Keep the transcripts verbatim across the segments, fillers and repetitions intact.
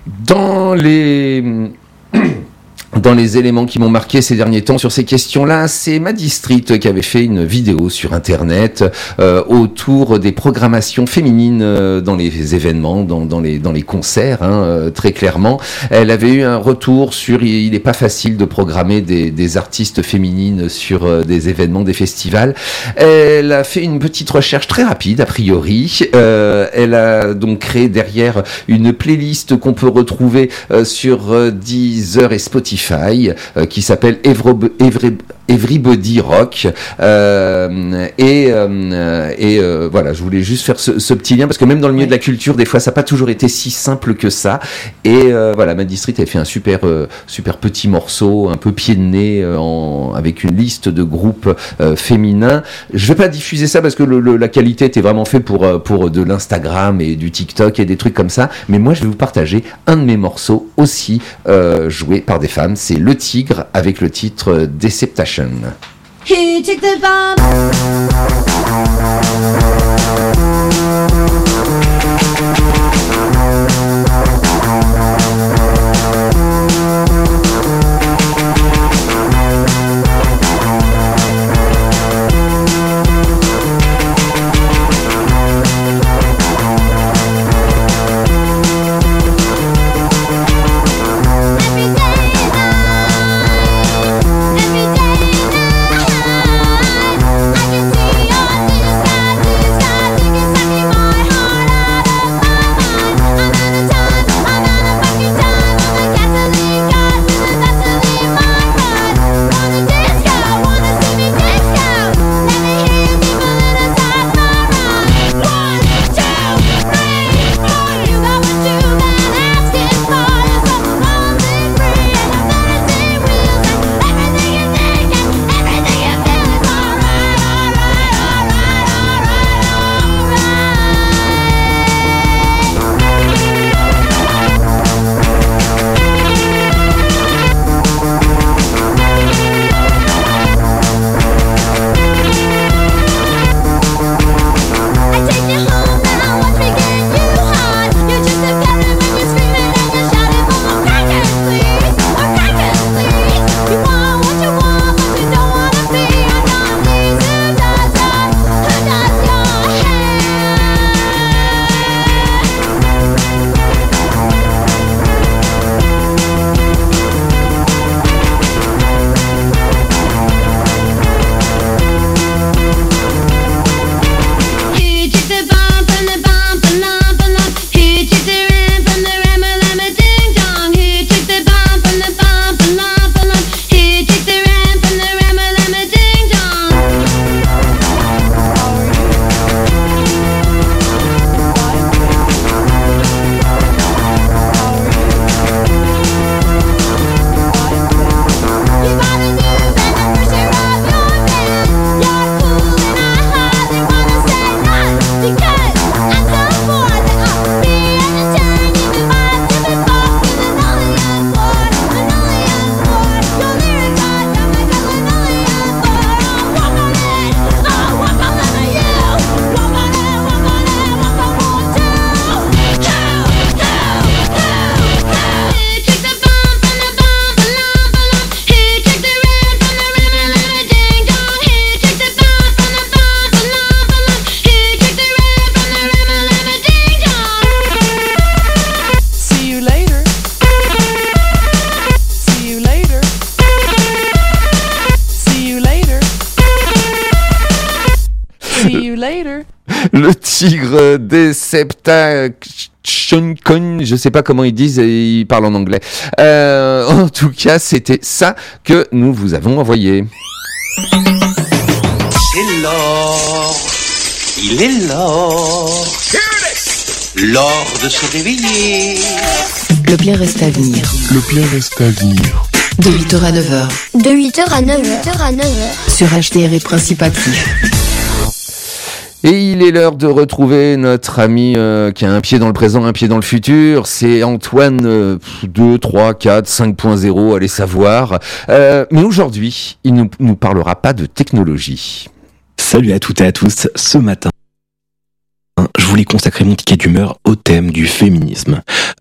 Dans les... Dans les éléments qui m'ont marqué ces derniers temps sur ces questions-là, c'est Maddy Street qui avait fait une vidéo sur Internet euh, autour des programmations féminines euh, dans les événements, dans, dans les dans les concerts, hein, euh, très clairement. Elle avait eu un retour sur il n'est pas facile de programmer des, des artistes féminines sur euh, des événements, des festivals. Elle a fait une petite recherche très rapide a priori. Euh, elle a donc créé derrière une playlist qu'on peut retrouver euh, sur euh, Deezer et Spotify. Euh, qui s'appelle Every, Every, Everybody Rock euh, et, euh, et euh, voilà, je voulais juste faire ce, ce petit lien parce que même dans le milieu ouais. de la culture des fois ça n'a pas toujours été si simple que ça et euh, voilà, Maddy Street avait fait un super, euh, super petit morceau un peu pied de nez euh, en, avec une liste de groupes euh, féminins. Je vais pas diffuser ça parce que le, le, la qualité était vraiment faite pour, pour de l'Instagram et du TikTok et des trucs comme ça, mais moi je vais vous partager un de mes morceaux aussi euh, joué par des femmes. C'est Le Tigre avec le titre Deceptation. He took the bomb. Le Tigre Deceptation, je sais pas comment ils disent, ils parlent en anglais. Euh, en tout cas, c'était ça que nous vous avons envoyé. C'est l'or, il est l'or, l'or de se réveiller. Le bien reste à venir. Le bien reste à venir. De huit heures à neuf heures. De huit heures à neuf heures. Sur H D R et Principe Actif. Et il est l'heure de retrouver notre ami euh, qui a un pied dans le présent, un pied dans le futur. C'est Antoine euh, deux, trois, quatre, cinq point zéro, allez savoir. Euh, mais aujourd'hui, il ne nous, nous parlera pas de technologie. Salut à toutes et à tous. Ce matin, je voulais consacrer mon ticket d'humeur au thème du féminisme. Alors, je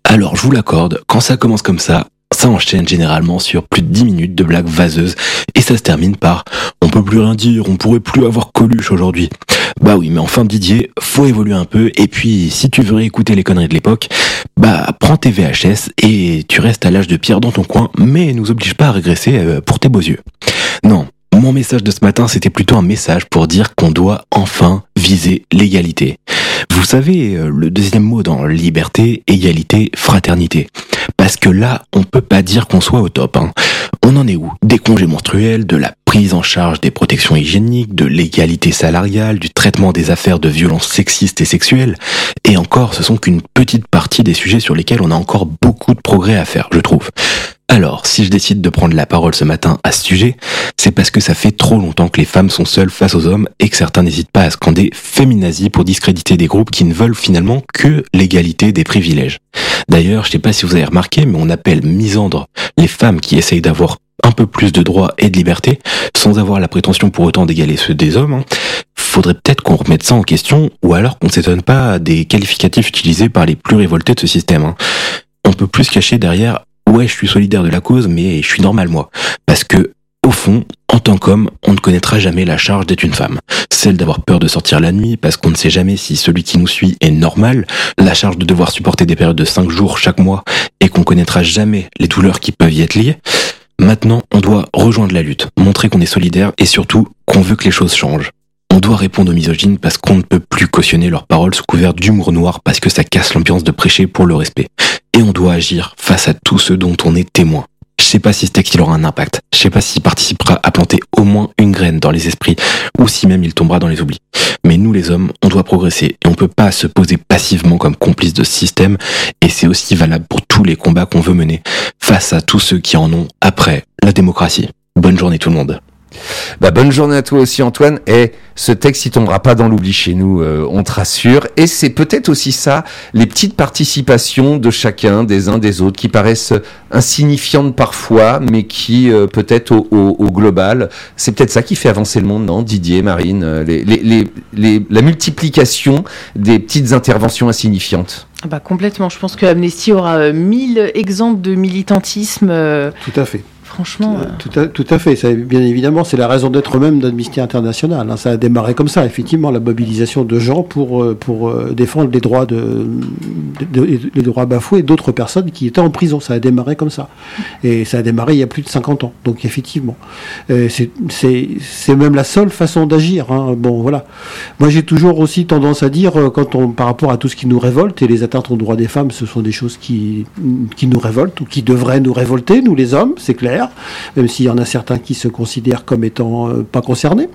vous l'accorde, quand ça commence comme ça, ça enchaîne généralement sur plus de dix minutes de blagues vaseuses et ça se termine par « on peut plus rien dire, on pourrait plus avoir Coluche aujourd'hui ». Bah oui, mais enfin Didier, faut évoluer un peu et puis si tu veux réécouter les conneries de l'époque, bah prends tes V H S et tu restes à l'âge de pierre dans ton coin, mais nous oblige pas à régresser pour tes beaux yeux. Non. Mon message de ce matin, c'était plutôt un message pour dire qu'on doit enfin viser l'égalité. Vous savez, le deuxième mot dans liberté, égalité, fraternité. Parce que là, on peut pas dire qu'on soit au top, hein. On en est où? Des congés menstruels, de la prise en charge des protections hygiéniques, de l'égalité salariale, du traitement des affaires de violences sexistes et sexuelles. Et encore, ce sont qu'une petite partie des sujets sur lesquels on a encore beaucoup de progrès à faire, je trouve. Alors, si je décide de prendre la parole ce matin à ce sujet, c'est parce que ça fait trop longtemps que les femmes sont seules face aux hommes et que certains n'hésitent pas à scander féminazie pour discréditer des groupes qui ne veulent finalement que l'égalité des privilèges. D'ailleurs, je sais pas si vous avez remarqué, mais on appelle misandres les femmes qui essayent d'avoir un peu plus de droits et de liberté, sans avoir la prétention pour autant d'égaler ceux des hommes. Hein. Faudrait peut-être qu'on remette ça en question, ou alors qu'on s'étonne pas des qualificatifs utilisés par les plus révoltés de ce système. Hein. On peut plus se cacher derrière ouais, je suis solidaire de la cause, mais je suis normal, moi. Parce que, au fond, en tant qu'homme, on ne connaîtra jamais la charge d'être une femme. Celle d'avoir peur de sortir la nuit, parce qu'on ne sait jamais si celui qui nous suit est normal, la charge de devoir supporter des périodes de cinq jours chaque mois, et qu'on connaîtra jamais les douleurs qui peuvent y être liées. Maintenant, on doit rejoindre la lutte, montrer qu'on est solidaire, et surtout, qu'on veut que les choses changent. On doit répondre aux misogynes parce qu'on ne peut plus cautionner leurs paroles sous couvert d'humour noir parce que ça casse l'ambiance de prêcher pour le respect. Et on doit agir face à tous ceux dont on est témoin. Je sais pas si ce texte il aura un impact. Je sais pas s'il participera à planter au moins une graine dans les esprits ou si même il tombera dans les oublis. Mais nous les hommes, on doit progresser et on peut pas se poser passivement comme complice de ce système et c'est aussi valable pour tous les combats qu'on veut mener face à tous ceux qui en ont après la démocratie. Bonne journée tout le monde. Bah, bonne journée à toi aussi Antoine, et ce texte il tombera pas dans l'oubli chez nous, euh, on te rassure, et c'est peut-être aussi ça, les petites participations de chacun, des uns des autres, qui paraissent insignifiantes parfois, mais qui euh, peut-être au, au, au global, c'est peut-être ça qui fait avancer le monde, non Didier, Marine, les, les, les, les, la multiplication des petites interventions insignifiantes. Bah complètement, je pense que Amnesty aura mille exemples de militantisme. Euh... Tout à fait. Franchement, euh... tout, à, tout à fait. Ça, bien évidemment, c'est la raison d'être même d'Amnesty International. Hein. Ça a démarré comme ça, effectivement, la mobilisation de gens pour pour euh, défendre les droits de, de, de les droits bafoués d'autres personnes qui étaient en prison. Ça a démarré comme ça, et ça a démarré il y a plus de cinquante ans. Donc effectivement, euh, c'est c'est c'est même la seule façon d'agir. Hein. Bon, voilà. Moi, j'ai toujours aussi tendance à dire, quand on par rapport à tout ce qui nous révolte et les atteintes aux droits des femmes, ce sont des choses qui qui nous révoltent ou qui devraient nous révolter, nous les hommes, c'est clair. Même s'il y en a certains qui se considèrent comme étant euh, pas concernés.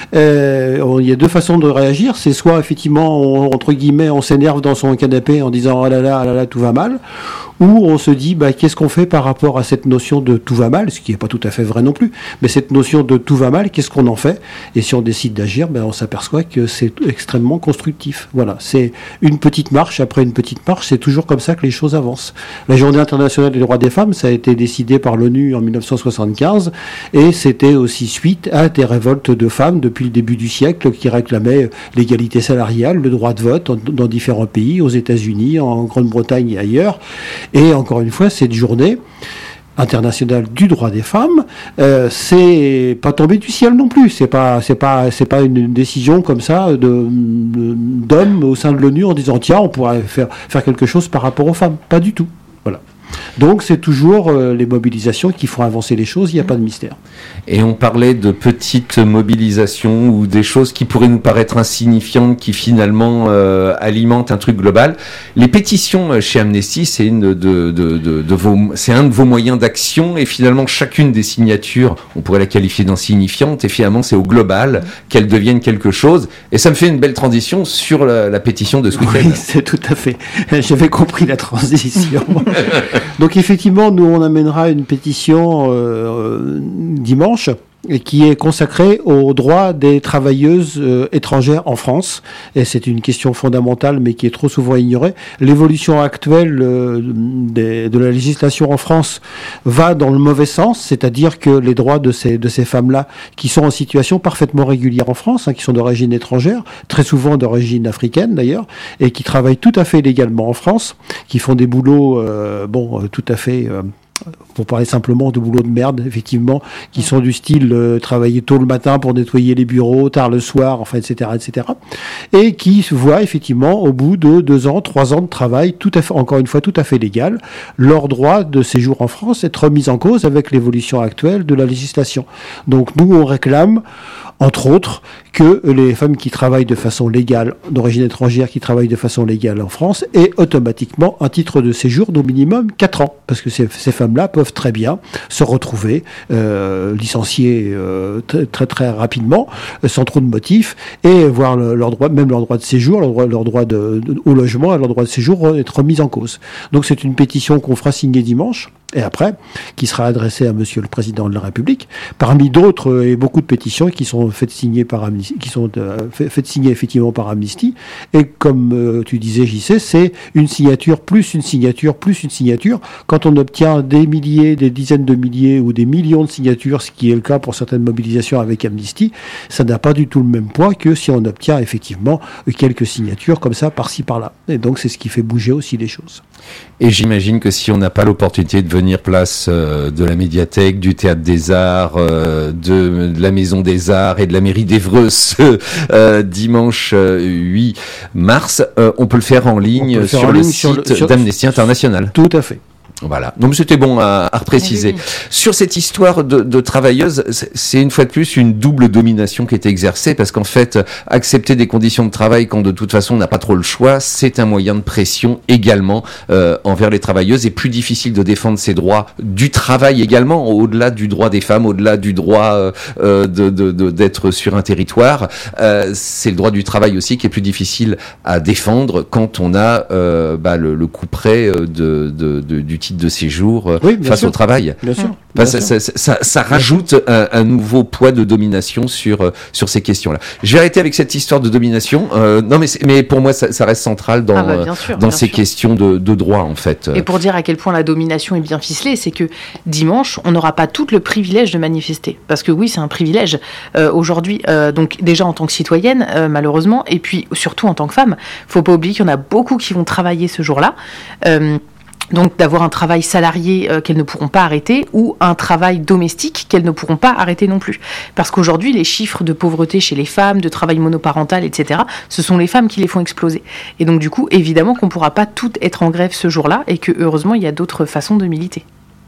Euh, il y a deux façons de réagir. C'est soit, effectivement, on, entre guillemets, on s'énerve dans son canapé en disant « oh là là, oh là là, tout va mal », ou on se dit bah, qu'est-ce qu'on fait par rapport à cette notion de tout va mal, ce qui n'est pas tout à fait vrai non plus, mais cette notion de tout va mal, qu'est-ce qu'on en fait? Et si on décide d'agir, ben, on s'aperçoit que c'est extrêmement constructif. Voilà, c'est une petite marche après une petite marche, c'est toujours comme ça que les choses avancent. La Journée internationale des droits des femmes, ça a été décidé par l'ONU en mille neuf cent soixante-quinze, et c'était aussi suite à des révoltes de femmes depuis le début du siècle qui réclamaient l'égalité salariale, le droit de vote dans différents pays, aux États-Unis, en Grande-Bretagne et ailleurs. Et encore une fois, cette journée internationale du droit des femmes, euh, c'est pas tombé du ciel non plus. C'est pas, c'est pas, c'est pas une décision comme ça de, de d'hommes au sein de l'ONU en disant tiens, on pourrait faire faire quelque chose par rapport aux femmes. Pas du tout. Voilà. Donc c'est toujours euh, les mobilisations qui font avancer les choses, il n'y a pas de mystère. Et on parlait de petites mobilisations ou des choses qui pourraient nous paraître insignifiantes qui finalement euh, alimentent un truc global. Les pétitions chez Amnesty, c'est, une de, de, de, de, de vos, c'est un de vos moyens d'action et finalement chacune des signatures, on pourrait la qualifier d'insignifiante et finalement c'est au global qu'elles deviennent quelque chose. Et ça me fait une belle transition sur la, la pétition de ce week-end. Oui, c'est tout à fait. J'avais compris la transition. Donc effectivement, nous on amènera une pétition euh, dimanche et qui est consacré aux droits des travailleuses euh, étrangères en France. Et c'est une question fondamentale, mais qui est trop souvent ignorée. L'évolution actuelle euh, des, de la législation en France va dans le mauvais sens, c'est-à-dire que les droits de ces, de ces femmes-là, qui sont en situation parfaitement régulière en France, hein, qui sont d'origine étrangère, très souvent d'origine africaine d'ailleurs, et qui travaillent tout à fait légalement en France, qui font des boulots, euh, bon, euh, tout à fait... Euh, pour parler simplement de boulot de merde, effectivement, qui sont du style euh, travailler tôt le matin pour nettoyer les bureaux, tard le soir, enfin, et cetera, et cetera, et qui voient effectivement, au bout de deux ans, trois ans de travail, tout à fait, encore une fois, tout à fait légal, leur droit de séjour en France être remis en cause avec l'évolution actuelle de la législation. Donc, nous, on réclame, entre autres, que les femmes qui travaillent de façon légale, d'origine étrangère, qui travaillent de façon légale en France, aient automatiquement un titre de séjour d'au minimum quatre ans. Parce que ces, ces femmes-là peuvent très bien se retrouver euh, licenciées euh, très, très très rapidement, sans trop de motifs, et voir le, leur droit, même leur droit de séjour, leur droit, leur droit de, de, au logement, leur droit de séjour être remis en cause. Donc c'est une pétition qu'on fera signer dimanche. Et après, qui sera adressée à Monsieur le Président de la République, parmi d'autres et beaucoup de pétitions qui sont faites signer par Amnesty, qui sont euh, faites signer effectivement par Amnesty. Et comme euh, tu disais, J C, c'est une signature plus une signature plus une signature. Quand on obtient des milliers, des dizaines de milliers ou des millions de signatures, ce qui est le cas pour certaines mobilisations avec Amnesty, ça n'a pas du tout le même poids que si on obtient effectivement quelques signatures comme ça par-ci par-là. Et donc c'est ce qui fait bouger aussi les choses. Et j'imagine que si on n'a pas l'opportunité de venir place euh, de la médiathèque, du Théâtre des Arts, euh, de, de la Maison des Arts et de la mairie d'Évreux ce euh, dimanche euh, huit mars, euh, on peut le faire en ligne sur, en le, ligne site sur le site d'Amnesty International. Tout à fait. Voilà. Donc c'était bon à, à préciser. Oui, oui. Sur cette histoire de, de travailleuses, c'est une fois de plus une double domination qui est exercée, parce qu'en fait, accepter des conditions de travail quand de toute façon on n'a pas trop le choix, c'est un moyen de pression également euh, envers les travailleuses, et plus difficile de défendre ces droits du travail également, au-delà du droit des femmes, au-delà du droit euh, de, de, de, d'être sur un territoire. Euh, c'est le droit du travail aussi qui est plus difficile à défendre quand on a euh, bah, le, le coup près de, de, de, du titre de séjour oui, face sûr. au travail. Bien sûr. Enfin, ça, ça, ça, ça rajoute un, un nouveau poids de domination sur sur ces questions-là. Je vais arrêter avec cette histoire de domination. Euh, non, mais mais pour moi, ça, ça reste central dans ah bah, bien sûr, dans bien ces sûr. questions de, de droit en fait. Et pour dire à quel point la domination est bien ficelée, c'est que dimanche, on n'aura pas tout le privilège de manifester, parce que oui, c'est un privilège euh, aujourd'hui. Euh, donc déjà en tant que citoyenne, euh, malheureusement, et puis surtout en tant que femme, faut pas oublier qu'il y en a beaucoup qui vont travailler ce jour-là. Euh, Donc d'avoir un travail salarié euh, qu'elles ne pourront pas arrêter, ou un travail domestique qu'elles ne pourront pas arrêter non plus. Parce qu'aujourd'hui, les chiffres de pauvreté chez les femmes, de travail monoparental, et cetera, ce sont les femmes qui les font exploser. Et donc du coup, évidemment qu'on ne pourra pas toutes être en grève ce jour-là, et que heureusement, il y a d'autres façons de militer.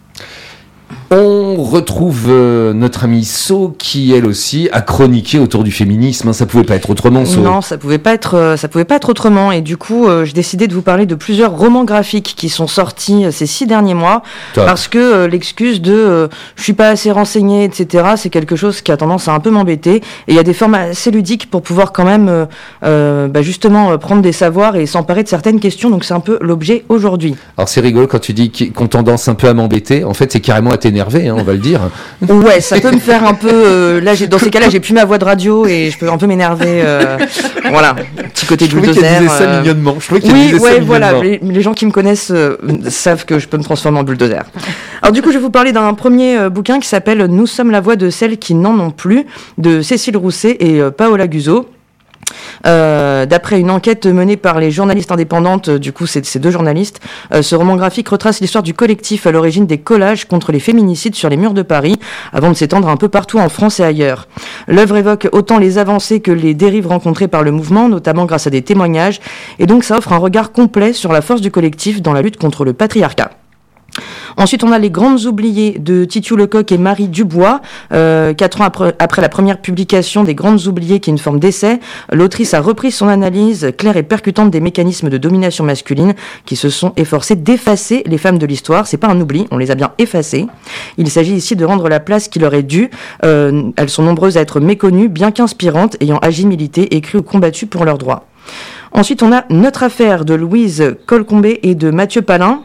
On retrouve euh, notre amie So, qui elle aussi a chroniqué autour du féminisme. Ça pouvait pas être autrement, So. Non, ça pouvait pas être, euh, ça pouvait pas être autrement. Et du coup, euh, j'ai décidé de vous parler de plusieurs romans graphiques qui sont sortis euh, ces six derniers mois. Top. Parce que euh, l'excuse de euh, je suis pas assez renseignée, et cetera, c'est quelque chose qui a tendance à un peu m'embêter. Et il y a des formes assez ludiques pour pouvoir quand même, euh, euh, bah justement, euh, prendre des savoirs et s'emparer de certaines questions. Donc c'est un peu l'objet aujourd'hui. Alors c'est rigolo quand tu dis qu'on tendance un peu à m'embêter. En fait, c'est carrément à t'énerver, hein, on va le dire. Ouais, ça peut me faire un peu. Euh, là, j'ai, dans ces cas-là, j'ai plus ma voix de radio et je peux un peu m'énerver. Euh, voilà, petit côté bulldozer. Je trouvais qu'elle disait ça euh... mignonnement. Je trouvais qu'elle oui, disait ouais, ça voilà. Les, les gens qui me connaissent euh, savent que je peux me transformer en bulldozer. Alors du coup, je vais vous parler d'un premier euh, bouquin qui s'appelle Nous sommes la voix de celles qui n'en ont plus, de Cécile Rousset et euh, Paola Guzzo. Euh, d'après une enquête menée par les journalistes indépendantes, du coup c'est ces deux journalistes, euh, ce roman graphique retrace l'histoire du collectif à l'origine des collages contre les féminicides sur les murs de Paris, avant de s'étendre un peu partout en France et ailleurs. L'œuvre évoque autant les avancées que les dérives rencontrées par le mouvement, notamment grâce à des témoignages, et donc ça offre un regard complet sur la force du collectif dans la lutte contre le patriarcat. Ensuite, on a Les Grandes Oubliées de Titiou Lecoq et Marie Dubois. Euh, quatre ans après, après la première publication des Grandes Oubliées, qui est une forme d'essai, l'autrice a repris son analyse claire et percutante des mécanismes de domination masculine qui se sont efforcés d'effacer les femmes de l'histoire. C'est pas un oubli, on les a bien effacées. Il s'agit ici de rendre la place qui leur est due. Euh, elles sont nombreuses à être méconnues, bien qu'inspirantes, ayant agi, milité, écrit ou combattu pour leurs droits. Ensuite, on a Notre affaire de Louise Colcombé et de Mathieu Palin.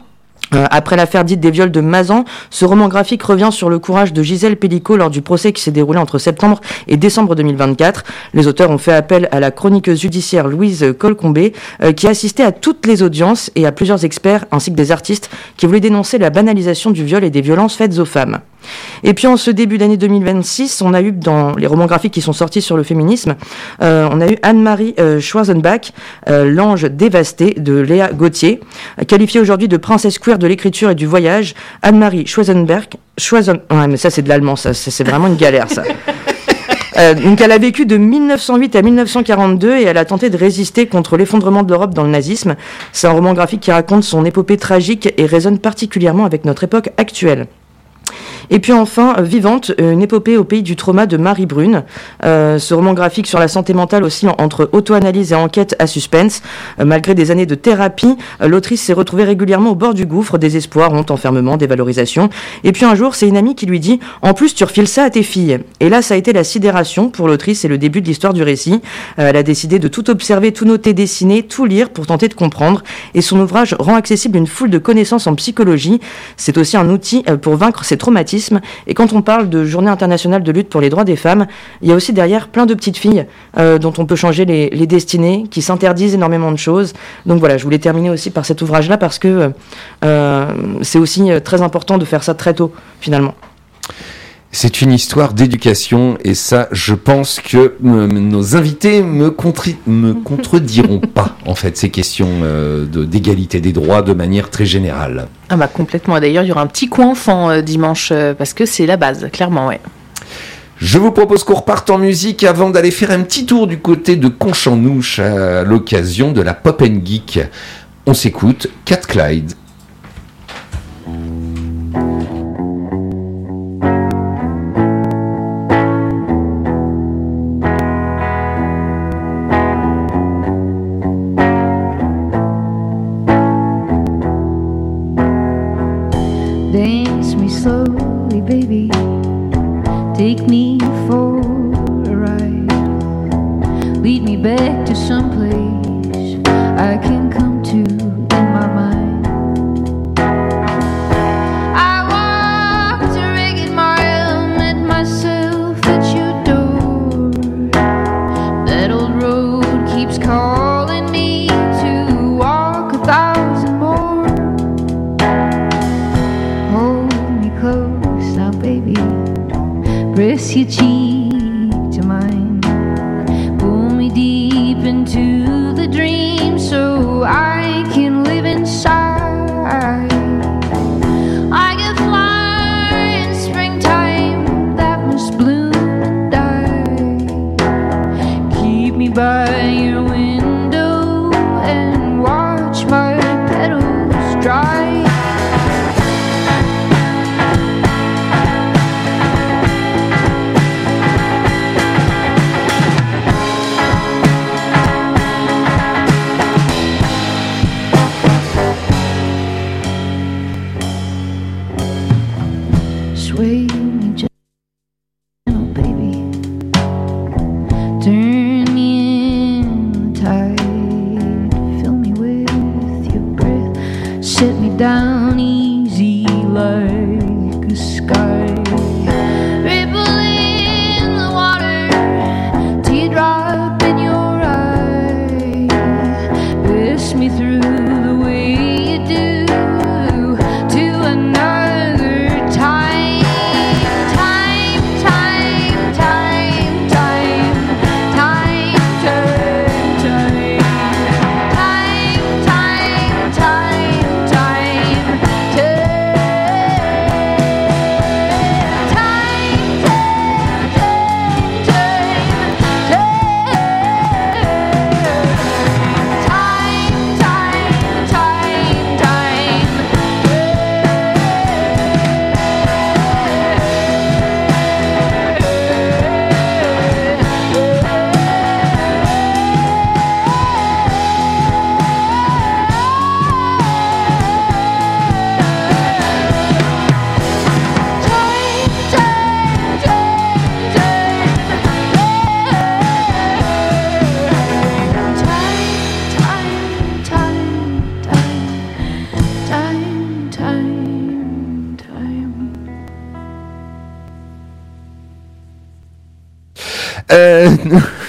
Euh, après l'affaire dite des viols de Mazan, ce roman graphique revient sur le courage de Gisèle Pellicot lors du procès qui s'est déroulé entre septembre et décembre deux mille vingt-quatre. Les auteurs ont fait appel à la chroniqueuse judiciaire Louise Colcombé, euh, qui a assisté à toutes les audiences, et à plusieurs experts ainsi que des artistes qui voulaient dénoncer la banalisation du viol et des violences faites aux femmes. Et puis en ce début d'année deux mille vingt-six, on a eu dans les romans graphiques qui sont sortis sur le féminisme, euh, on a eu Anne-Marie euh, Schwarzenbach, euh, L'ange dévasté de Léa Gauthier, qualifiée aujourd'hui de princesse queer de l'écriture et du voyage. Anne-Marie Schwarzenbach, Schwarzen... ouais, mais ça c'est de l'allemand, ça, ça c'est vraiment une galère ça. Euh, donc elle a vécu de mille neuf cent huit à mille neuf cent quarante-deux et elle a tenté de résister contre l'effondrement de l'Europe dans le nazisme. C'est un roman graphique qui raconte son épopée tragique et résonne particulièrement avec notre époque actuelle. Et puis enfin, Vivante, une épopée au pays du trauma de Marie Brune. Euh, ce roman graphique sur la santé mentale oscillant entre auto-analyse et enquête à suspense. Euh, malgré des années de thérapie, euh, l'autrice s'est retrouvée régulièrement au bord du gouffre, désespoir, honte, enfermement, dévalorisation. Et puis un jour, c'est une amie qui lui dit « En plus, tu refiles ça à tes filles ». Et là, ça a été la sidération pour l'autrice et le début de l'histoire du récit. Euh, elle a décidé de tout observer, tout noter, dessiner, tout lire pour tenter de comprendre. Et son ouvrage rend accessible une foule de connaissances en psychologie. C'est aussi un outil euh, pour vaincre ses traumatismes. Et quand on parle de journée internationale de lutte pour les droits des femmes, il y a aussi derrière plein de petites filles euh, dont on peut changer les, les destinées, qui s'interdisent énormément de choses. Donc voilà, je voulais terminer aussi par cet ouvrage-là parce que euh, c'est aussi très important de faire ça très tôt, finalement. C'est une histoire d'éducation et ça, je pense que euh, nos invités me, contri- me contrediront pas, en fait, ces questions euh, de, d'égalité des droits de manière très générale. Ah bah complètement. D'ailleurs, il y aura un petit coin enfant euh, dimanche euh, parce que c'est la base, clairement, ouais. Je vous propose qu'on reparte en musique avant d'aller faire un petit tour du côté de Conchanouche à l'occasion de la Pop and Geek. On s'écoute Cat Clyde. Dance me slowly, baby. Take me for a ride. Lead me back to some place I can come to in my mind. I walked a ragged mile, met myself at your door. That old road keeps calling me to walk a thousand more. Hold me close now, baby. Press your cheek to mine. Pull me deep into the dream so I can live inside. I can fly in springtime that must bloom and die. Keep me by your window and watch my petals dry. Sway me gentle, baby. Turn me in the tide. Fill me with your breath. Set me down easy like a sky. Ripple in the water. Teardrop in your eye. Bless me through the way you do to another time. Time, time, time, time, time, time, time, time, time, time, time, time.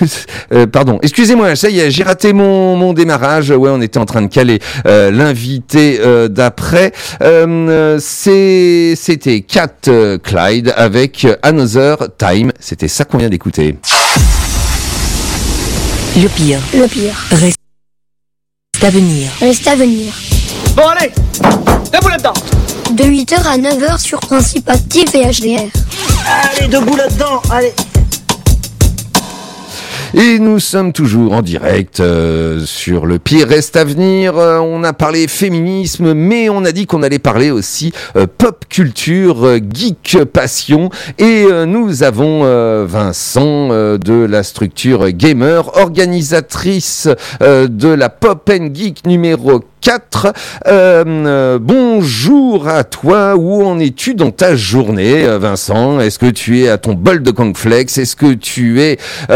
euh, pardon, excusez-moi, ça y est, j'ai raté mon, mon démarrage. Ouais, on était en train de caler euh, l'invité euh, d'après. Euh, c'est, c'était Cat euh, Clyde avec Another Time. C'était ça qu'on vient d'écouter. Le pire. Le pire. Reste à venir. Reste à venir. Bon allez, debout là-dedans. De huit heures à neuf heures sur Principe Actif et H D R. Allez, debout là-dedans, allez. Et nous sommes toujours en direct euh, sur Le Pire Reste à Venir. Euh, on a parlé féminisme, mais on a dit qu'on allait parler aussi euh, pop culture, euh, geek passion. Et euh, nous avons euh, Vincent euh, de la structure Gamer, organisatrice euh, de la Pop and Geek numéro quatre. Euh, euh, bonjour à toi. Où en es-tu dans ta journée, euh, Vincent? Est-ce que tu es à ton bol de cornflakes? Est-ce que tu es,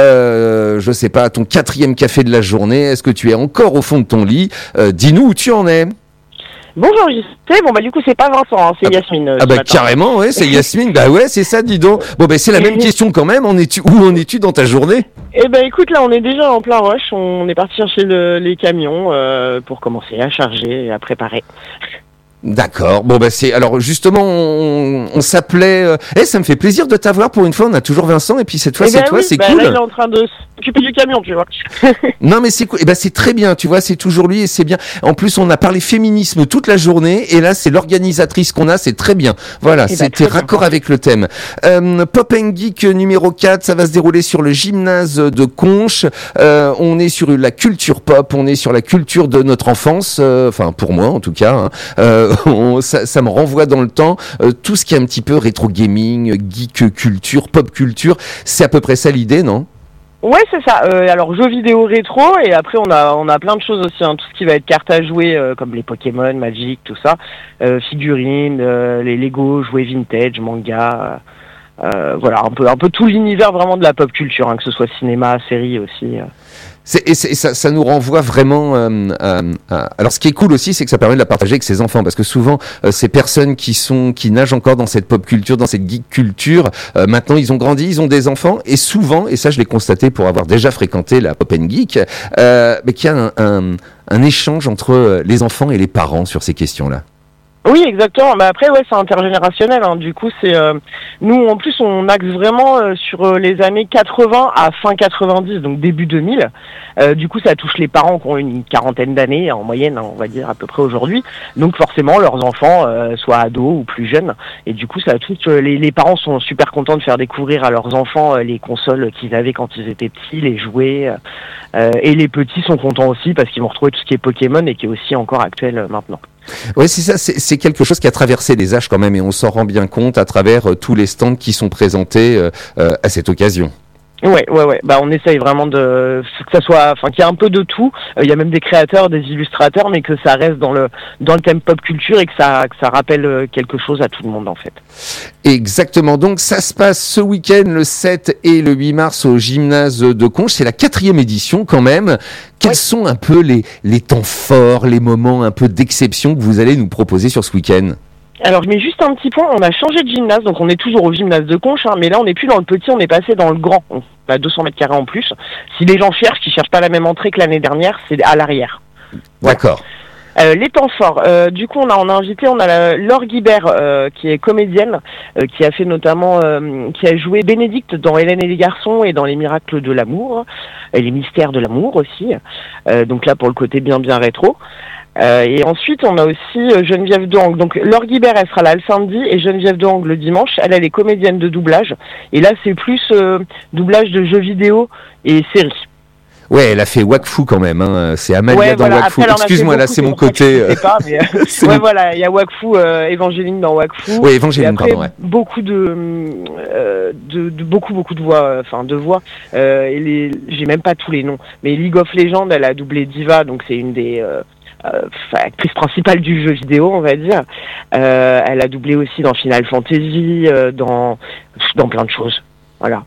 euh, je sais pas, à ton quatrième café de la journée? Est-ce que tu es encore au fond de ton lit? euh, Dis-nous où tu en es. Bonjour J C, bon bah du coup c'est pas Vincent, hein, c'est ah bah, Yasmine. Euh, ah bah matin. carrément, ouais, c'est Yasmine. Bah ouais, c'est ça, dis donc. Bon bah c'est la même question quand même. En es-tu, où en es-tu dans ta journée? Eh ben écoute, là on est déjà en plein rush, on est parti chercher le, les camions euh, pour commencer à charger et à préparer. D'accord. Bon bah c'est alors justement on, on s'appelait. Euh... Eh ça me fait plaisir de t'avoir pour une fois. On a toujours Vincent et puis cette fois eh c'est ben toi, oui, c'est bah cool. Là il est en train de s'occuper du camion, tu vois. Non mais c'est cool. Eh ben c'est très bien. Tu vois, c'est toujours lui et c'est bien. En plus on a parlé féminisme toute la journée et là c'est l'organisatrice qu'on a. C'est très bien. Voilà, eh c'était ben, raccord bien avec le thème. Euh, Pop and Geek numéro quatre, ça va se dérouler sur le gymnase de Conches. Euh, on est sur la culture pop. On est sur la culture de notre enfance. Euh, enfin pour moi en tout cas. Hein. Euh, on, ça, ça me renvoie dans le temps, euh, tout ce qui est un petit peu rétro gaming, geek culture, pop culture, c'est à peu près ça l'idée, non? Ouais, c'est ça. Euh, alors jeux vidéo rétro et après on a on a plein de choses aussi, hein, tout ce qui va être cartes à jouer euh, comme les Pokémon, Magic, tout ça, euh, figurines, euh, les Lego, jouets vintage, manga, euh, voilà un peu un peu tout l'univers vraiment de la pop culture, hein, que ce soit cinéma, série aussi. Euh. C'est, et, c'est, et ça, ça nous renvoie vraiment. Euh, à, à... Alors, ce qui est cool aussi, c'est que ça permet de la partager avec ses enfants, parce que souvent, euh, ces personnes qui sont, qui nagent encore dans cette pop culture, dans cette geek culture, euh, maintenant, ils ont grandi, ils ont des enfants, et souvent, et ça, je l'ai constaté pour avoir déjà fréquenté la Pop and Geek, euh, mais qu'il y a un, un, un échange entre les enfants et les parents sur ces questions-là. Oui, exactement. Mais après, ouais, c'est intergénérationnel. Hein. Du coup, c'est euh, nous en plus on axe vraiment euh, sur euh, les années quatre-vingts à fin quatre-vingt-dix, donc début deux mille. Euh, du coup, ça touche les parents qui ont une quarantaine d'années en moyenne, hein, on va dire à peu près aujourd'hui. Donc forcément, leurs enfants, euh, soit ados ou plus jeunes. Et du coup, ça touche euh, les, les parents sont super contents de faire découvrir à leurs enfants euh, les consoles qu'ils avaient quand ils étaient petits, les jouets. Euh, et les petits sont contents aussi parce qu'ils vont retrouver tout ce qui est Pokémon et qui est aussi encore actuel euh, maintenant. Oui, c'est ça, c'est, c'est quelque chose qui a traversé les âges quand même et on s'en rend bien compte à travers euh, tous les stands qui sont présentés euh, euh, à cette occasion. Ouais, ouais, ouais. Bah, on essaye vraiment de que ça soit, enfin, qu'il y ait un peu de tout. Il euh, y a même des créateurs, des illustrateurs, mais que ça reste dans le dans le thème pop culture et que ça que ça rappelle quelque chose à tout le monde en fait. Exactement. Donc ça se passe ce week-end, le sept et le huit mars au gymnase de Conches. C'est la quatrième édition quand même. Quels ouais. sont un peu les les temps forts, les moments un peu d'exception que vous allez nous proposer sur ce week-end? Alors je mets juste un petit point, on a changé de gymnase, donc on est toujours au gymnase de Conches, hein, mais là on n'est plus dans le petit, on est passé dans le grand. On a deux cents mètres carrés en plus. Si les gens cherchent, ils cherchent pas la même entrée que l'année dernière, c'est à l'arrière. D'accord. Euh, les temps forts. Euh, du coup, on a, on a invité, on a la, Laure Guibert, euh, qui est comédienne, euh, qui a fait notamment, euh, qui a joué Bénédicte dans Hélène et les garçons et dans Les miracles de l'amour, et les mystères de l'amour aussi. Euh, donc là, pour le côté bien bien rétro. Euh, et ensuite, on a aussi euh, Geneviève Doang. Donc, Laure Guibert, elle sera là le samedi et Geneviève Doang le dimanche. Elle, elle est comédienne de doublage. Et là, c'est plus euh, doublage de jeux vidéo et séries. Ouais, elle a fait Wakfu quand même. Hein. C'est Amalia ouais, dans voilà. Wakfu. Après, excuse-moi, là, c'est mon côté. Je sais pas, mais ouais, mon... voilà, il y a Wakfu, euh, Évangéline dans Wakfu. Oui, Évangéline, après, pardon. Ouais. Beaucoup de, euh, de, de beaucoup, beaucoup de voix, enfin de voix. Euh, et les, j'ai même pas tous les noms. Mais League of Legends, elle a doublé Diva, donc c'est une des euh, euh, actrices principales du jeu vidéo, on va dire. Euh, elle a doublé aussi dans Final Fantasy, euh, dans dans plein de choses. Voilà.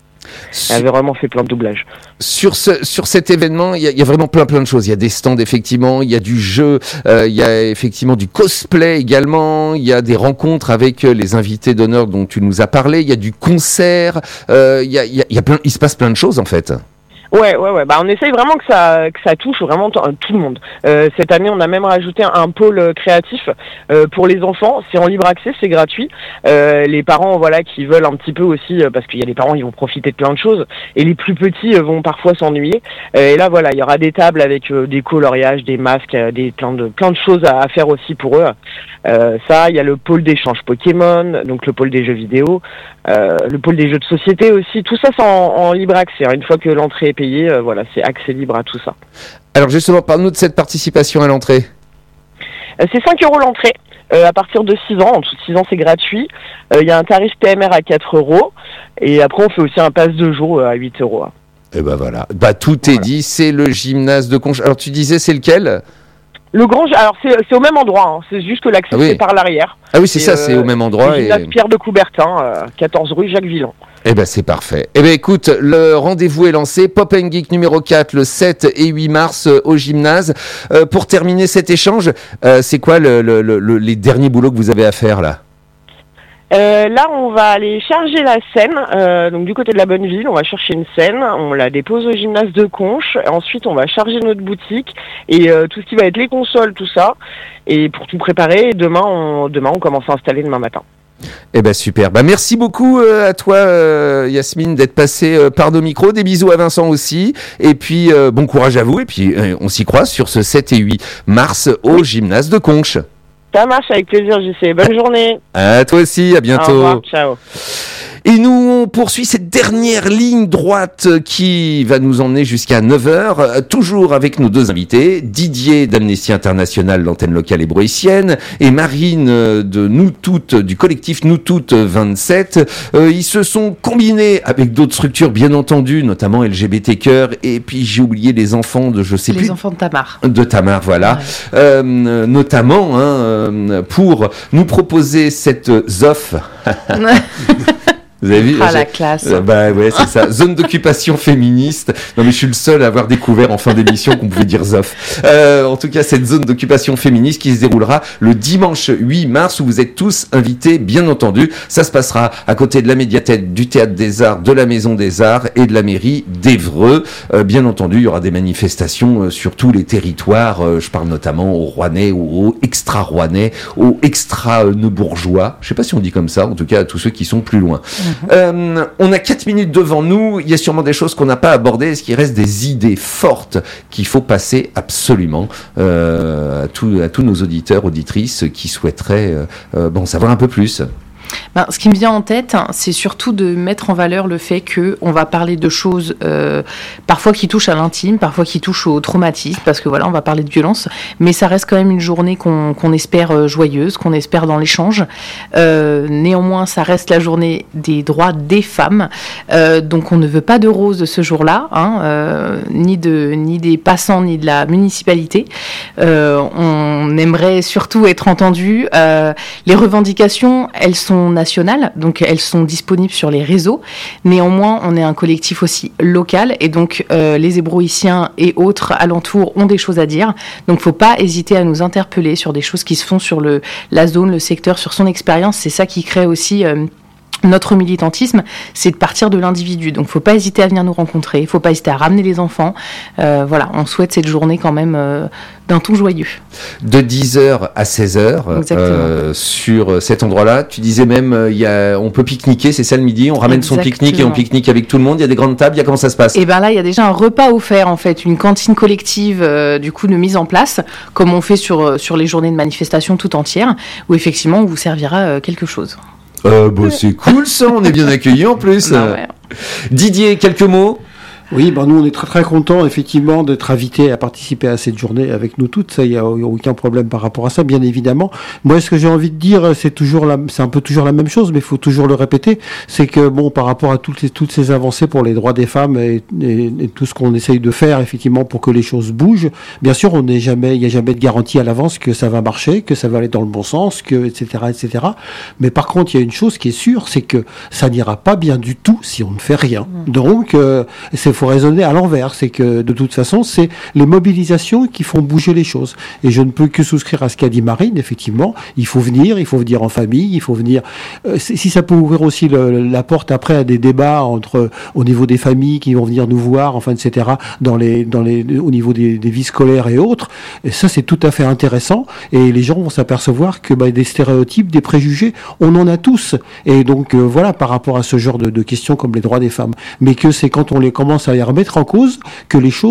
Elle avait vraiment fait plein de doublages. Sur ce, sur cet événement, il y, y a vraiment plein plein de choses. Il y a des stands effectivement, il y a du jeu, euh, il y a effectivement du cosplay également. Il y a des rencontres avec les invités d'honneur dont tu nous as parlé. Il y a du concert. Euh, il y a, il y a, il y a plein, il se passe plein de choses en fait. Ouais, ouais, ouais. Bah, on essaye vraiment que ça, que ça touche vraiment t- tout le monde. Euh, cette année, on a même rajouté un, un pôle créatif euh, pour les enfants. C'est en libre accès, c'est gratuit. Euh, les parents, voilà, qui veulent un petit peu aussi, euh, parce qu'il y a des parents, ils vont profiter de plein de choses, et les plus petits euh, vont parfois s'ennuyer. Euh, et là, voilà, il y aura des tables avec euh, des coloriages, des masques, euh, des plein de plein de choses à, à faire aussi pour eux. Euh, ça, il y a le pôle d'échange Pokémon, donc le pôle des jeux vidéo, euh, le pôle des jeux de société aussi. Tout ça, c'est en, en libre accès. Une fois que l'entrée est payé, euh, voilà, c'est accès libre à tout ça. Alors justement, parle-nous de cette participation à l'entrée. Euh, c'est cinq euros l'entrée, euh, à partir de six ans. En dessous de six ans, c'est gratuit. Il euh, y a un tarif T M R à quatre euros. Et après, on fait aussi un pass de jour euh, à huit euros. Et ben voilà, bah, tout est voilà. dit, c'est le gymnase de Conches. Alors tu disais, c'est lequel ? Le grand, alors c'est, c'est au même endroit, hein. C'est juste que l'accès ah oui. c'est par l'arrière. Ah oui, c'est et ça, euh, c'est au même endroit. C'est et... Pierre de Coubertin, euh, quatorze rue Jacques Villon. Eh ben c'est parfait. Eh ben écoute, le rendez-vous est lancé. Pop and Geek numéro quatre, le sept et huit mars euh, au gymnase. Euh, pour terminer cet échange, euh, c'est quoi le, le, le, les derniers boulots que vous avez à faire là ? Euh, là, on va aller charger la scène, euh, donc du côté de la Bonneville, on va chercher une scène, on la dépose au gymnase de Conches, ensuite on va charger notre boutique et euh, tout ce qui va être les consoles, tout ça, et pour tout préparer, demain on, demain on commence à installer demain matin. Eh ben super, bah merci beaucoup euh, à toi euh, Yasmine d'être passée euh, par nos micros, des bisous à Vincent aussi, et puis euh, bon courage à vous, et puis euh, on s'y croise sur ce sept et huit mars au oui. gymnase de Conches. Ça marche, avec plaisir, J C. Bonne journée. À toi aussi, à bientôt. Au revoir, ciao. Et nous, on poursuit cette dernière ligne droite qui va nous emmener jusqu'à neuf heures, toujours avec nos deux invités, Didier d'Amnesty International, l'antenne locale hébroïcienne, et Marine de Nous Toutes, du collectif Nous Toutes vingt-sept. Euh, ils se sont combinés avec d'autres structures, bien entendu, notamment L G B T Cœur, et puis j'ai oublié les enfants de je sais les plus. Les enfants de Tamar. De Tamar, voilà. Ouais. Euh, notamment, hein, pour nous proposer cette Z O F. Vous avez vu? Ah, la classe. Euh, bah ouais, c'est ça. Zone d'occupation féministe. Non mais je suis le seul à avoir découvert en fin d'émission qu'on pouvait dire Z O F. Euh, en tout cas, cette zone d'occupation féministe qui se déroulera le dimanche huit mars où vous êtes tous invités, bien entendu. Ça se passera à côté de la médiathèque, du Théâtre des Arts, de la Maison des Arts et de la mairie d'Évreux. Euh, bien entendu, il y aura des manifestations euh, sur tous les territoires. Euh, je parle notamment aux Rouennais, aux, aux extra-Rouennais, aux extra-Neubourgeois. Je sais pas si on dit comme ça, en tout cas à tous ceux qui sont plus loin. Euh, on a quatre minutes devant nous, il y a sûrement des choses qu'on n'a pas abordées, est-ce qu'il reste des idées fortes qu'il faut passer absolument euh, à, tout, à tous nos auditeurs, auditrices qui souhaiteraient euh, euh, bon, savoir un peu plus? Ben, ce qui me vient en tête, c'est surtout de mettre en valeur le fait qu'on va parler de choses euh, parfois qui touchent à l'intime, parfois qui touchent au traumatisme, parce que voilà, on va parler de violence, mais ça reste quand même une journée qu'on, qu'on espère euh, joyeuse, qu'on espère dans l'échange. Euh, néanmoins, ça reste la journée des droits des femmes, euh, donc on ne veut pas de roses ce jour-là, hein, euh, ni, de, ni des passants, ni de la municipalité. Euh, on aimerait surtout être entendu. Euh, les revendications, elles sont nationales, donc elles sont disponibles sur les réseaux. Néanmoins, on est un collectif aussi local, et donc euh, les hébroïciens et autres alentours ont des choses à dire. Donc, faut pas hésiter à nous interpeller sur des choses qui se font sur le, la zone, le secteur, sur son expérience. C'est ça qui crée aussi euh, notre militantisme, c'est de partir de l'individu. Donc, faut pas hésiter à venir nous rencontrer. Faut pas hésiter à ramener les enfants. Euh, voilà, on souhaite cette journée quand même euh, d'un ton joyeux. De dix heures à seize heures euh, sur cet endroit-là. Tu disais même, euh, y a, on peut pique-niquer, c'est ça le midi. On ramène Exactement. Son pique-nique et on pique-nique avec tout le monde. Il y a des grandes tables. Il y a comment ça se passe? Et ben là, il y a déjà un repas offert en fait, une cantine collective euh, du coup de mise en place, comme on fait sur sur les journées de manifestation tout entières, où effectivement on vous servira euh, quelque chose. Euh, bah, c'est cool ça, on est bien accueillis en plus. Bah ouais. Didier, quelques mots? Oui, ben nous on est très très contents effectivement d'être invités à participer à cette journée avec nous toutes. Ça, il y a aucun problème par rapport à ça, bien évidemment. Moi, ce que j'ai envie de dire, c'est toujours la, c'est un peu toujours la même chose, mais il faut toujours le répéter. C'est que bon, par rapport à toutes les, toutes ces avancées pour les droits des femmes et, et, et tout ce qu'on essaye de faire effectivement pour que les choses bougent, bien sûr, on n'est jamais, il n'y a jamais de garantie à l'avance que ça va marcher, que ça va aller dans le bon sens, que et cetera, et cetera. Mais par contre, il y a une chose qui est sûre, c'est que ça n'ira pas bien du tout si on ne fait rien. Donc, euh, c'est faut raisonner à l'envers. C'est que de toute façon, c'est les mobilisations qui font bouger les choses. Et je ne peux que souscrire à ce qu'a dit Marine. Effectivement, il faut venir, il faut venir en famille, il faut venir. Euh, si ça peut ouvrir aussi le, la porte après à des débats entre au niveau des familles qui vont venir nous voir, enfin, et cetera. Dans les, dans les, au niveau des, des vies scolaires et autres. Et ça, c'est tout à fait intéressant. Et les gens vont s'apercevoir que bah, des stéréotypes, des préjugés, on en a tous. Et donc euh, voilà, par rapport à ce genre de, de questions comme les droits des femmes. Mais que c'est quand on les commence à les remettre en cause que les choses